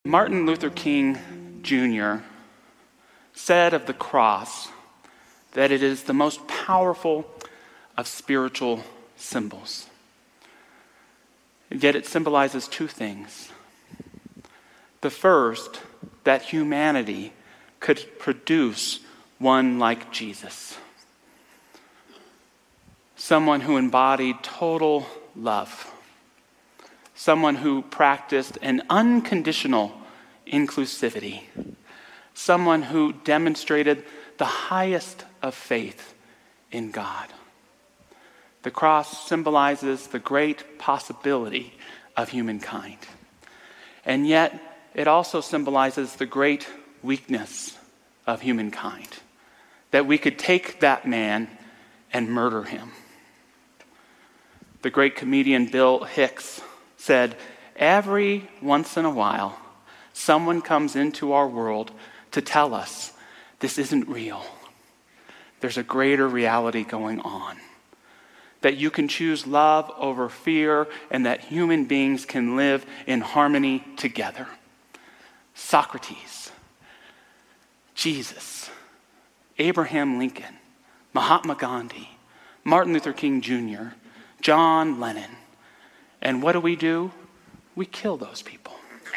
Martin Luther King Jr. said of the cross that it is the most powerful of spiritual symbols. And yet it symbolizes two things. The first, that humanity could produce one like Jesus. Someone who embodied total love. Someone who practiced an unconditional inclusivity. Someone who demonstrated the highest of faith in God. The cross symbolizes the great possibility of humankind. And yet, it also symbolizes the great weakness of humankind. That we could take that man and murder him. The great comedian Bill Hicks said, "Every once in a while, someone comes into our world to tell us this isn't real. There's a greater reality going on. That you can choose love over fear and that human beings can live in harmony together." Socrates, Jesus, Abraham Lincoln, Mahatma Gandhi, Martin Luther King Jr., John Lennon. And what do? We kill those people.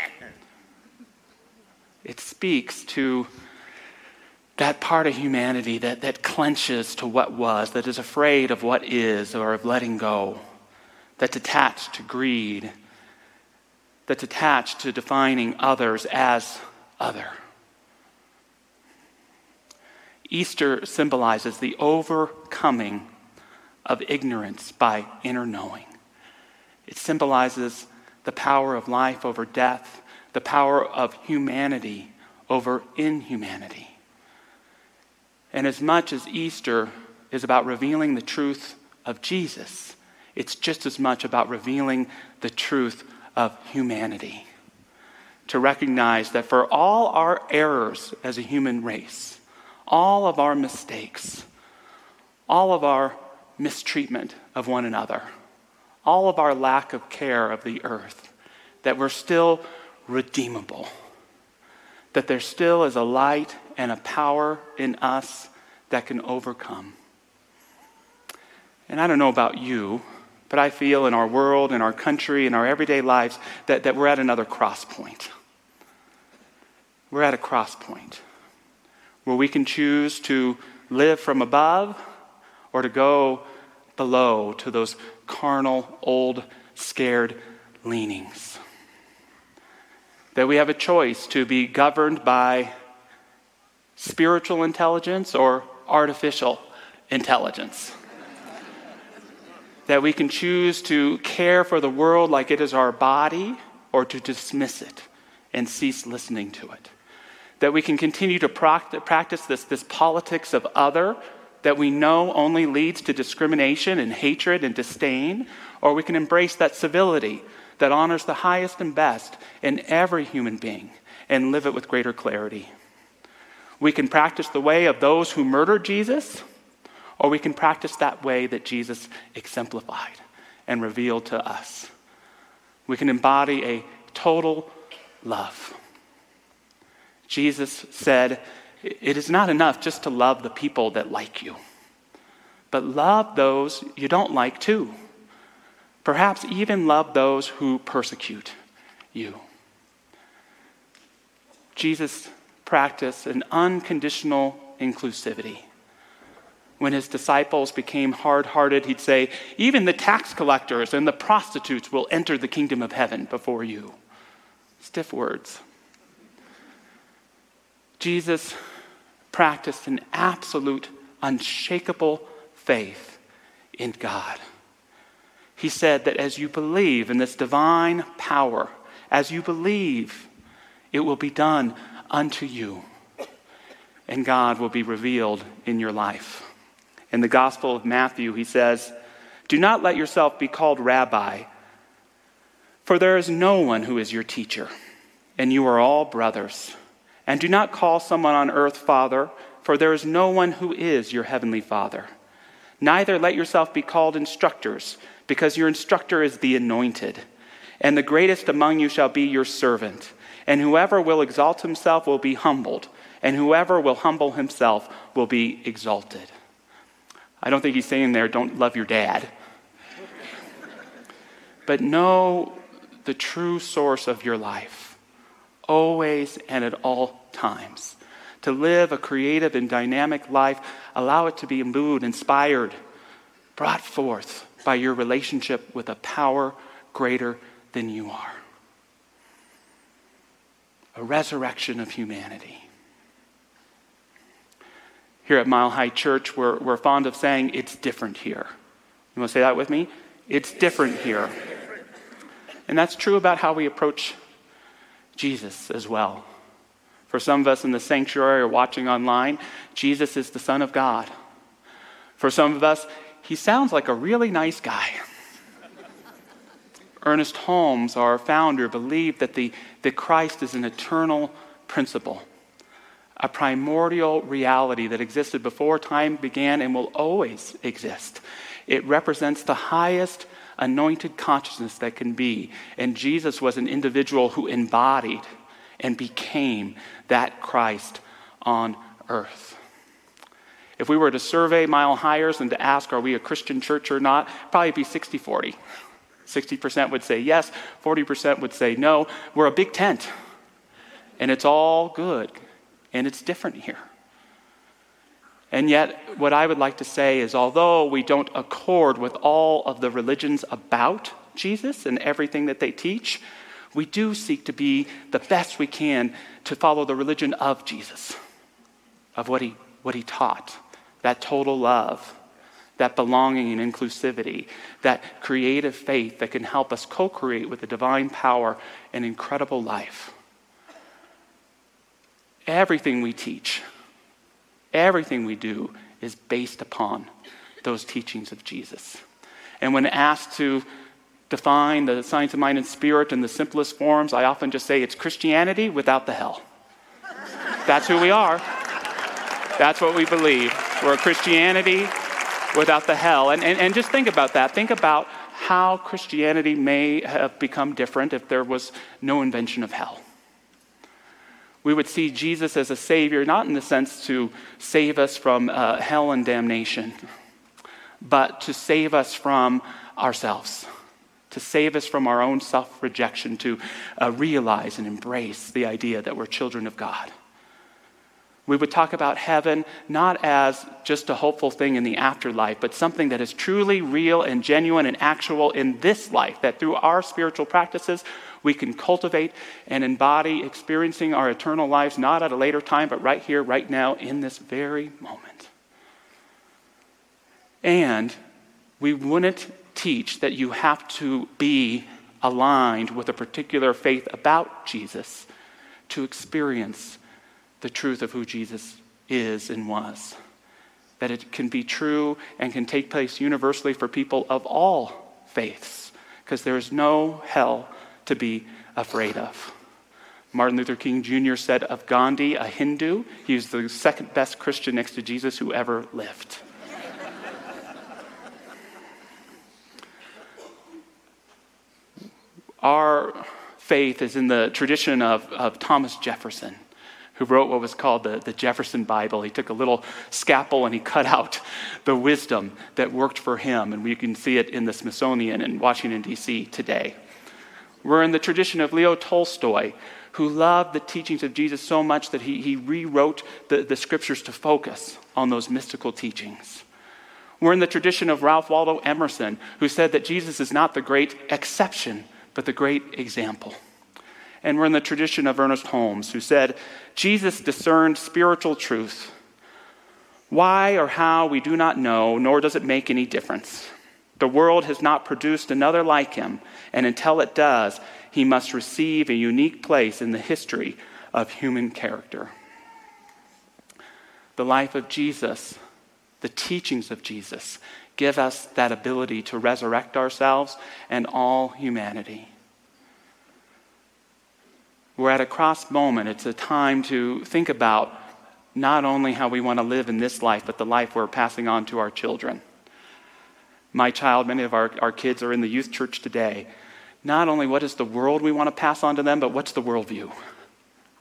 It speaks to that part of humanity that clenches to what was, that is afraid of what is or of letting go, that's attached to greed, that's attached to defining others as other. Easter symbolizes the overcoming of ignorance by inner knowing. It symbolizes the power of life over death, the power of humanity over inhumanity. And as much as Easter is about revealing the truth of Jesus, it's just as much about revealing the truth of humanity. To recognize that for all our errors as a human race, all of our mistakes, all of our mistreatment of one another, all of our lack of care of the earth, that we're still redeemable, that there still is a light and a power in us that can overcome. And I don't know about you, but I feel in our world, in our country, in our everyday lives, that we're at another cross point. We're at a cross point where we can choose to live from above or to go below to those carnal, old, scared leanings. That we have a choice to be governed by spiritual intelligence or artificial intelligence. That we can choose to care for the world like it is our body or to dismiss it and cease listening to it. That we can continue to practice this politics of other that we know only leads to discrimination and hatred and disdain, or we can embrace that civility that honors the highest and best in every human being and live it with greater clarity. We can practice the way of those who murdered Jesus, or we can practice that way that Jesus exemplified and revealed to us. We can embody a total love. Jesus said, "It is not enough just to love the people that like you, but love those you don't like too. Perhaps even love those who persecute you." Jesus practiced an unconditional inclusivity. When his disciples became hard-hearted, he'd say, "Even the tax collectors and the prostitutes will enter the kingdom of heaven before you." Stiff words. Jesus practiced an absolute, unshakable faith in God. He said that as you believe in this divine power, as you believe, it will be done unto you, and God will be revealed in your life. In the Gospel of Matthew, he says, "Do not let yourself be called rabbi, for there is no one who is your teacher, and you are all brothers. And do not call someone on earth Father, for there is no one who is your heavenly Father. Neither let yourself be called instructors, because your instructor is the anointed. And the greatest among you shall be your servant. And whoever will exalt himself will be humbled, and whoever will humble himself will be exalted. I don't think he's saying there, don't love your dad. But know the true source of your life, always and at all times. To live a creative and dynamic life, allow it to be imbued, inspired, brought forth by your relationship with a power greater than you are. A resurrection of humanity. Here at Mile High Church, we're fond of saying, it's different here. You want to say that with me? It's different here. And that's true about how we approach Jesus as well. For some of us in the sanctuary or watching online, Jesus is the Son of God. For some of us, he sounds like a really nice guy. Ernest Holmes, our founder, believed that Christ is an eternal principle, a primordial reality that existed before time began and will always exist. It represents the highest anointed consciousness that can be. And Jesus was an individual who embodied and became that Christ on earth. If we were to survey Mile Highers and to ask, are we a Christian church or not, probably be 60-40. 60% would say yes, 40% would say no. We're a big tent, and it's all good, and it's different here. And yet, what I would like to say is, although we don't accord with all of the religions about Jesus and everything that they teach, we do seek to be the best we can to follow the religion of Jesus, of what he taught, that total love, that belonging and inclusivity, that creative faith that can help us co-create with the divine power and incredible life. Everything we teach, everything we do is based upon those teachings of Jesus. And when asked to define the science of mind and spirit in the simplest forms, I often just say it's Christianity without the hell. That's who we are. That's what we believe. We're a Christianity without the hell. And just think about that. Think about how Christianity may have become different if there was no invention of hell. We would see Jesus as a savior, not in the sense to save us from hell and damnation, but to save us from ourselves, to save us from our own self-rejection, to realize and embrace the idea that we're children of God. We would talk about heaven not as just a hopeful thing in the afterlife, but something that is truly real and genuine and actual in this life, that through our spiritual practices, we can cultivate and embody experiencing our eternal lives, not at a later time, but right here, right now, in this very moment. And we wouldn't teach that you have to be aligned with a particular faith about Jesus to experience the truth of who Jesus is and was. That it can be true and can take place universally for people of all faiths, because there is no hell to be afraid of. Martin Luther King Jr. said of Gandhi, a Hindu, he was the second best Christian next to Jesus who ever lived. Our faith is in the tradition of Thomas Jefferson, who wrote what was called the Jefferson Bible. He took a little scalpel and he cut out the wisdom that worked for him. And we can see it in the Smithsonian in Washington, D.C. today. We're in the tradition of Leo Tolstoy, who loved the teachings of Jesus so much that he rewrote the scriptures to focus on those mystical teachings. We're in the tradition of Ralph Waldo Emerson, who said that Jesus is not the great exception, but the great example. And we're in the tradition of Ernest Holmes, who said, Jesus discerned spiritual truth. Why or how, we do not know, nor does it make any difference. The world has not produced another like him, and until it does, he must receive a unique place in the history of human character. The life of Jesus, the teachings of Jesus, give us that ability to resurrect ourselves and all humanity. We're at a cross moment. It's a time to think about not only how we want to live in this life, but the life we're passing on to our children. My child, many of our kids are in the youth church today. Not only what is the world we want to pass on to them, but what's the worldview?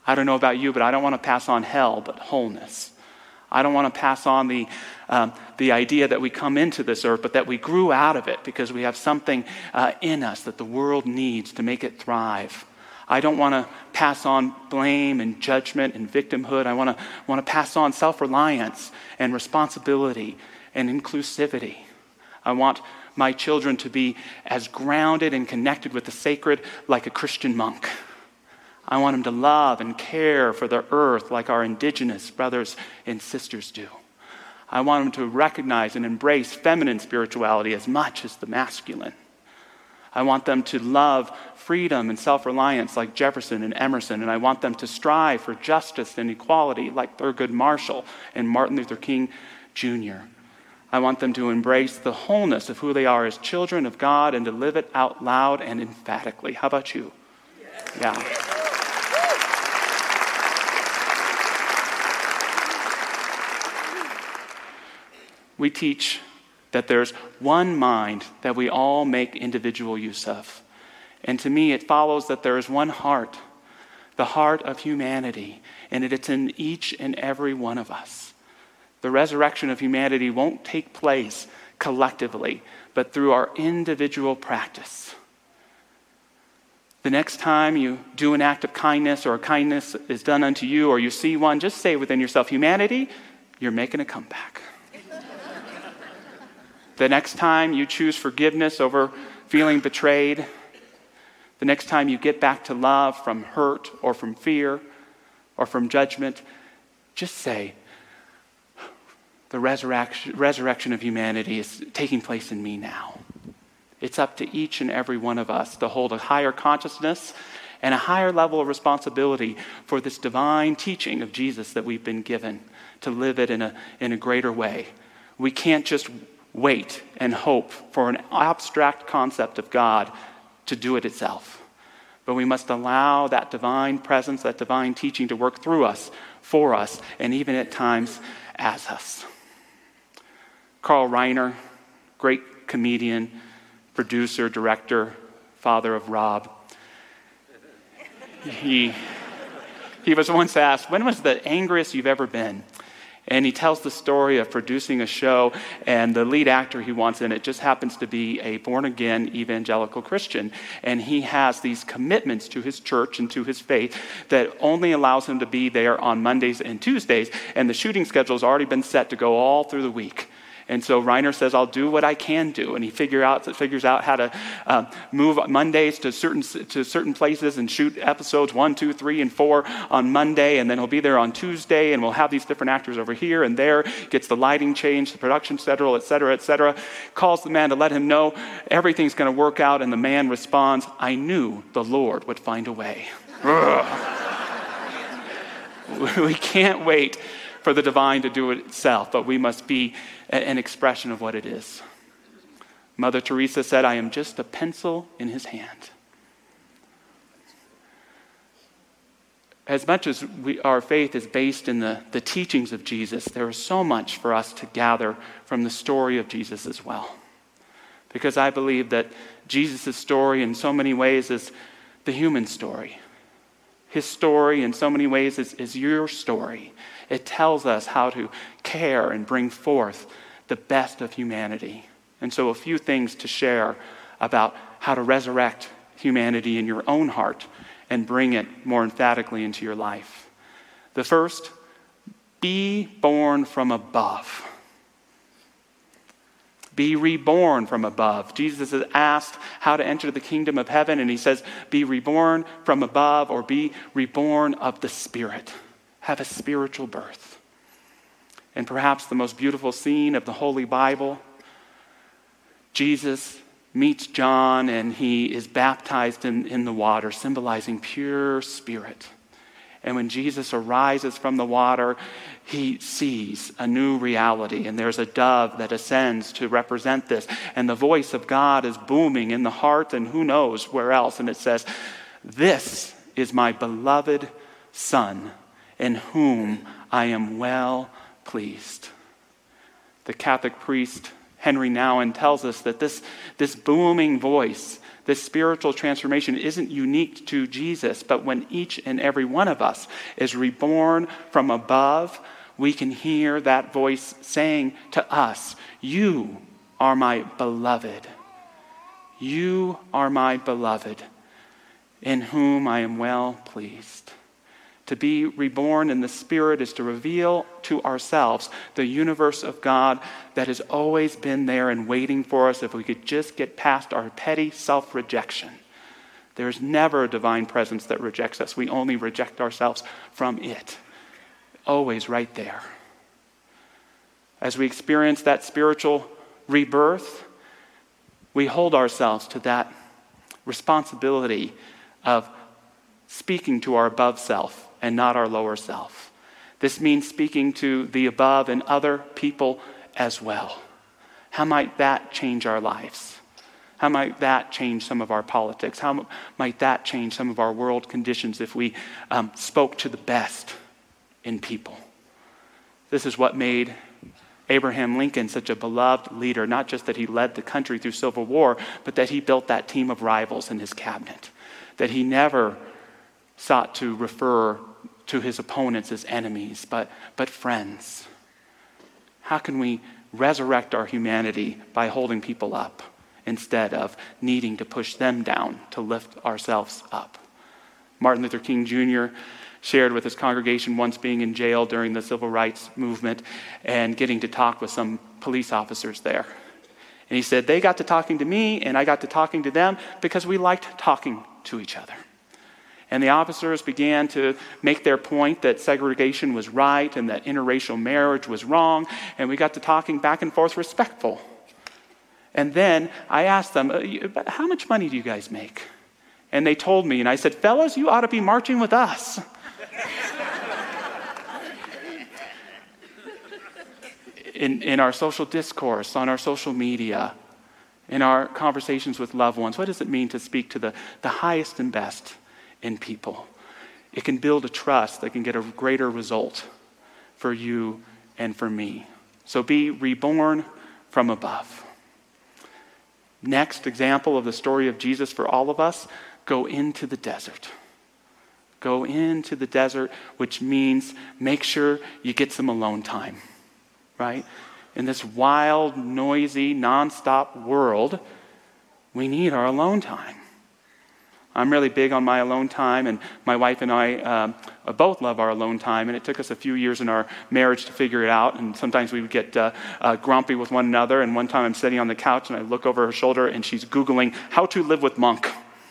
I don't know about you, but I don't want to pass on hell, but wholeness. I don't want to pass on the idea that we come into this earth, but that we grew out of it because we have something in us that the world needs to make it thrive. I don't want to pass on blame and judgment and victimhood. I want to pass on self-reliance and responsibility and inclusivity. I want my children to be as grounded and connected with the sacred like a Christian monk. I want them to love and care for the earth like our indigenous brothers and sisters do. I want them to recognize and embrace feminine spirituality as much as the masculine. I want them to love freedom and self-reliance like Jefferson and Emerson, and I want them to strive for justice and equality like Thurgood Marshall and Martin Luther King Jr. I want them to embrace the wholeness of who they are as children of God and to live it out loud and emphatically. How about you? Yeah. We teach that there's one mind that we all make individual use of. And to me, it follows that there is one heart, the heart of humanity, and it's in each and every one of us. The resurrection of humanity won't take place collectively, but through our individual practice. The next time you do an act of kindness or a kindness is done unto you or you see one, just say within yourself, humanity, you're making a comeback. The next time you choose forgiveness over feeling betrayed, the next time you get back to love from hurt or from fear or from judgment, just say, the resurrection of humanity is taking place in me now. It's up to each and every one of us to hold a higher consciousness and a higher level of responsibility for this divine teaching of Jesus that we've been given, to live it in a greater way. We can't just wait and hope for an abstract concept of God to do it itself. But we must allow that divine presence, that divine teaching to work through us, for us, and even at times as us. Carl Reiner, great comedian, producer, director, father of Rob. He was once asked, when was the angriest you've ever been? And he tells the story of producing a show, and the lead actor he wants in it just happens to be a born-again evangelical Christian. And he has these commitments to his church and to his faith that only allows him to be there on Mondays and Tuesdays, and the shooting schedule has already been set to go all through the week. And so Reiner says, I'll do what I can do. And he figures out how to move Mondays to certain places and shoot episodes 1, 2, 3, and 4 on Monday. And then he'll be there on Tuesday, and we'll have these different actors over here and there, gets the lighting changed, the production schedule, et cetera, calls the man to let him know everything's going to work out. And the man responds, I knew the Lord would find a way. We can't wait for the divine to do it itself, but we must be an expression of what it is. Mother Teresa said, I am just a pencil in his hand. As much as our faith is based in the teachings of Jesus, there is so much for us to gather from the story of Jesus as well. Because I believe that Jesus' story in so many ways is the human story. His story in so many ways is your story. It tells us how to care and bring forth the best of humanity. And so a few things to share about how to resurrect humanity in your own heart and bring it more emphatically into your life. The first, be born from above. Be reborn from above. Jesus is asked how to enter the kingdom of heaven, and he says, be reborn from above, or be reborn of the Spirit. Have a spiritual birth. And perhaps the most beautiful scene of the Holy Bible, Jesus meets John and he is baptized in the water, symbolizing pure spirit. And when Jesus arises from the water, he sees a new reality. And there's a dove that ascends to represent this. And the voice of God is booming in the heart and who knows where else. And it says, this is my beloved Son, in whom I am well pleased. The Catholic priest Henry Nouwen tells us that this booming voice This spiritual transformation isn't unique to Jesus, but when each and every one of us is reborn from above, we can hear that voice saying to us, "You are my beloved. You are my beloved, in whom I am well pleased." To be reborn in the Spirit is to reveal to ourselves the universe of God that has always been there and waiting for us if we could just get past our petty self-rejection. There's never a divine presence that rejects us. We only reject ourselves from it. Always right there. As we experience that spiritual rebirth, we hold ourselves to that responsibility of speaking to our above self and not our lower self. This means speaking to the above and other people as well. How might that change our lives? How might that change some of our politics? How might that change some of our world conditions if we spoke to the best in people? This is what made Abraham Lincoln such a beloved leader, not just that he led the country through Civil War, but that he built that team of rivals in his cabinet, that he never sought to refer to his opponents as enemies, but friends. How can we resurrect our humanity by holding people up instead of needing to push them down to lift ourselves up? Martin Luther King Jr. shared with his congregation once being in jail during the civil rights movement and getting to talk with some police officers there. And he said, they got to talking to me and I got to talking to them because we liked talking to each other. And the officers began to make their point that segregation was right and that interracial marriage was wrong. And we got to talking back and forth respectful. And then I asked them, how much money do you guys make? And they told me, and I said, fellas, you ought to be marching with us. In our social discourse, on our social media, in our conversations with loved ones, what does it mean to speak to the highest and best in people? It can build a trust that can get a greater result for you and for me. So be reborn from above. Next example of the story of Jesus for all of us, go into the desert. Go into the desert, which means make sure you get some alone time, right? In this wild, noisy, nonstop world, we need our alone time. I'm really big on my alone time, and my wife and I both love our alone time, and it took us a few years in our marriage to figure it out, and sometimes we would get grumpy with one another, and one time I'm sitting on the couch, and I look over her shoulder, and she's Googling how to live with Monk.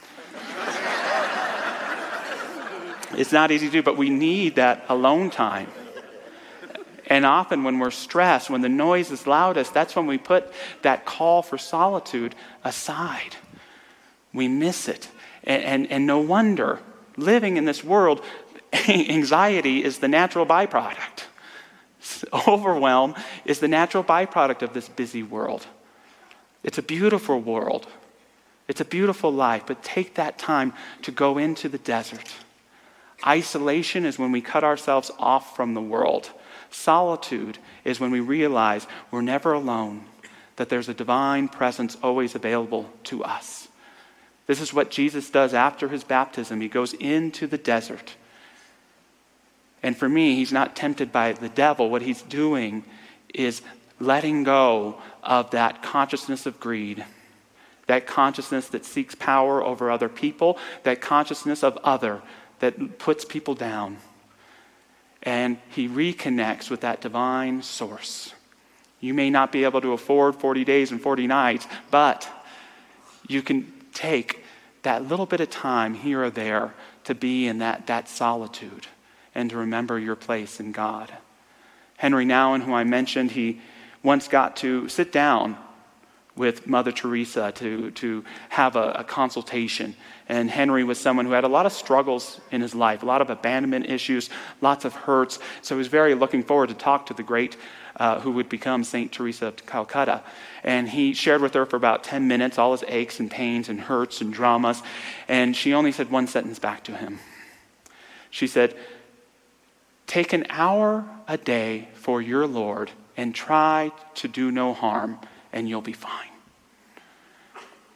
It's not easy to do, but we need that alone time. And often when we're stressed, when the noise is loudest, that's when we put that call for solitude aside. We miss it. And no wonder, living in this world, anxiety is the natural byproduct. Overwhelm is the natural byproduct of this busy world. It's a beautiful world. It's a beautiful life, but take that time to go into the desert. Isolation is when we cut ourselves off from the world. Solitude is when we realize we're never alone, that there's a divine presence always available to us. This is what Jesus does after his baptism. He goes into the desert. And for me, he's not tempted by the devil. What he's doing is letting go of that consciousness of greed, that consciousness that seeks power over other people, that consciousness of other that puts people down. And he reconnects with that divine source. You may not be able to afford 40 days and 40 nights, but you can take that little bit of time here or there to be in that solitude and to remember your place in God. Henry Nouwen, who I mentioned, he once got to sit down with Mother Teresa to have a consultation. And Henry was someone who had a lot of struggles in his life, a lot of abandonment issues, lots of hurts. So he was very looking forward to talk to the great who would become St. Teresa of Calcutta. And he shared with her for about 10 minutes all his aches and pains and hurts and dramas. And she only said one sentence back to him. She said, "Take an hour a day for your Lord and try to do no harm, and you'll be fine."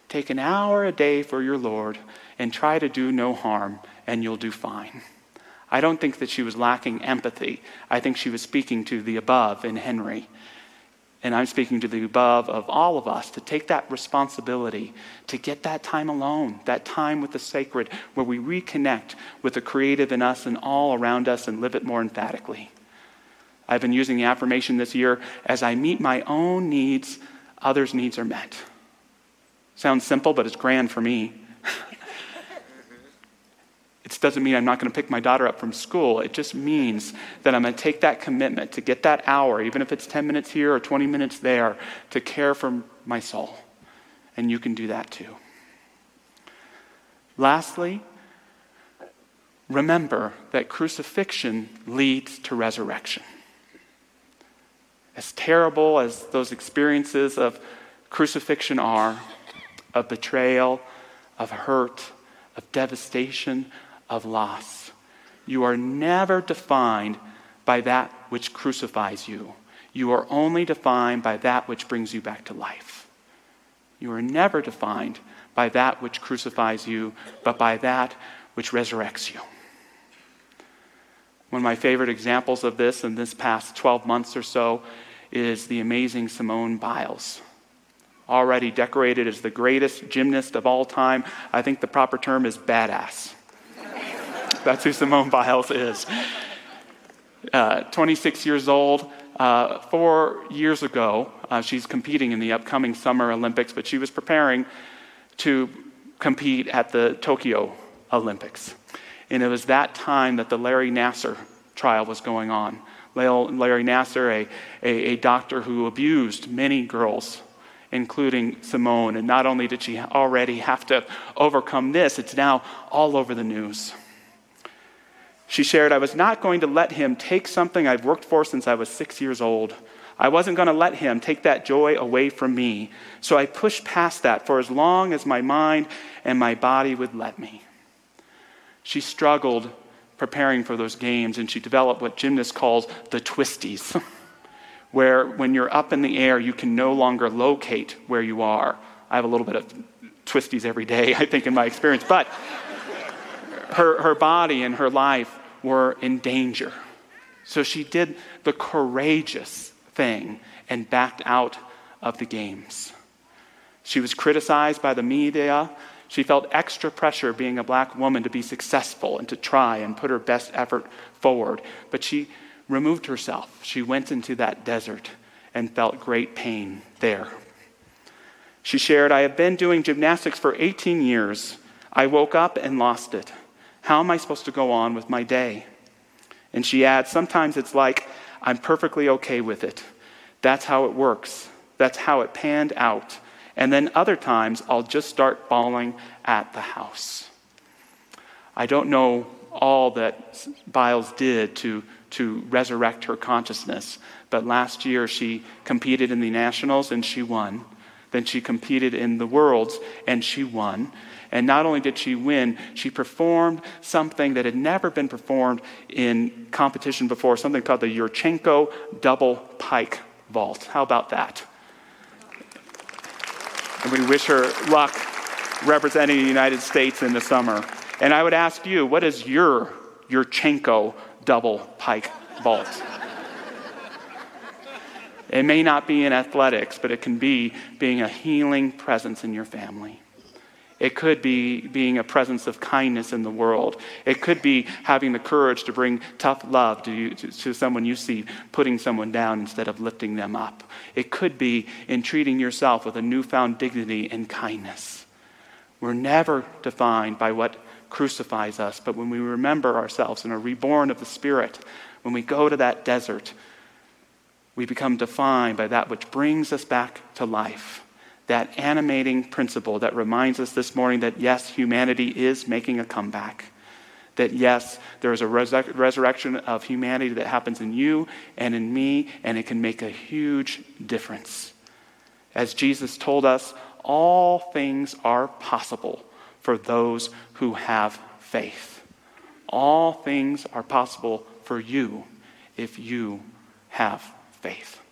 Take an hour a day for your Lord and try to do no harm, and you'll do fine. I don't think that she was lacking empathy. I think she was speaking to the above in Henry. And I'm speaking to the above of all of us to take that responsibility, to get that time alone, that time with the sacred, where we reconnect with the creative in us and all around us and live it more emphatically. I've been using the affirmation this year: as I meet my own needs, others' needs are met. Sounds simple, but it's grand for me. It doesn't mean I'm not going to pick my daughter up from school. It just means that I'm going to take that commitment to get that hour, even if it's 10 minutes here or 20 minutes there, to care for my soul. And you can do that too. Lastly, remember that crucifixion leads to resurrection. As terrible as those experiences of crucifixion are, of betrayal, of hurt, of devastation, of loss, you are never defined by that which crucifies you. You are only defined by that which brings you back to life. You are never defined by that which crucifies you, but by that which resurrects you. One of my favorite examples of this in this past 12 months or so is the amazing Simone Biles. Already decorated as the greatest gymnast of all time. I think the proper term is badass. That's who Simone Biles is. 26 years old. 4 years ago, she's competing in the upcoming Summer Olympics, but she was preparing to compete at the Tokyo Olympics. And it was that time that the Larry Nassar trial was going on. Larry Nassar, a doctor who abused many girls, including Simone. And not only did she already have to overcome this, it's now all over the news. She shared, "I was not going to let him take something I've worked for since I was 6 years old. I wasn't going to let him take that joy away from me. So I pushed past that for as long as my mind and my body would let me." She struggled preparing for those games, and she developed what gymnasts calls the twisties, where when you're up in the air, you can no longer locate where you are. I have a little bit of twisties every day, I think, in my experience. But her body and her life were in danger. So she did the courageous thing and backed out of the games. She was criticized by the media. She felt extra pressure being a black woman to be successful and to try and put her best effort forward. But she removed herself. She went into that desert and felt great pain there. She shared, "I have been doing gymnastics for 18 years. I woke up and lost it. How am I supposed to go on with my day?" And she adds, "Sometimes it's like I'm perfectly okay with it. That's how it works. That's how it panned out. And then other times I'll just start bawling at the house." I don't know all that Biles did to resurrect her consciousness, but last year she competed in the nationals and she won. Then she competed in the worlds and she won. And not only did she win, she performed something that had never been performed in competition before, something called the Yurchenko double pike vault. How about that? And we wish her luck representing the United States in the summer. And I would ask you, what is your Yurchenko double pike vault? It may not be in athletics, but it can be being a healing presence in your family. It could be being a presence of kindness in the world. It could be having the courage to bring tough love to someone you see, putting someone down instead of lifting them up. It could be in treating yourself with a newfound dignity and kindness. We're never defined by what crucifies us, but when we remember ourselves and are reborn of the Spirit, when we go to that desert, we become defined by that which brings us back to life. That animating principle that reminds us this morning that yes, humanity is making a comeback. That yes, there is a resurrection of humanity that happens in you and in me, and it can make a huge difference. As Jesus told us, all things are possible for those who have faith. All things are possible for you if you have faith.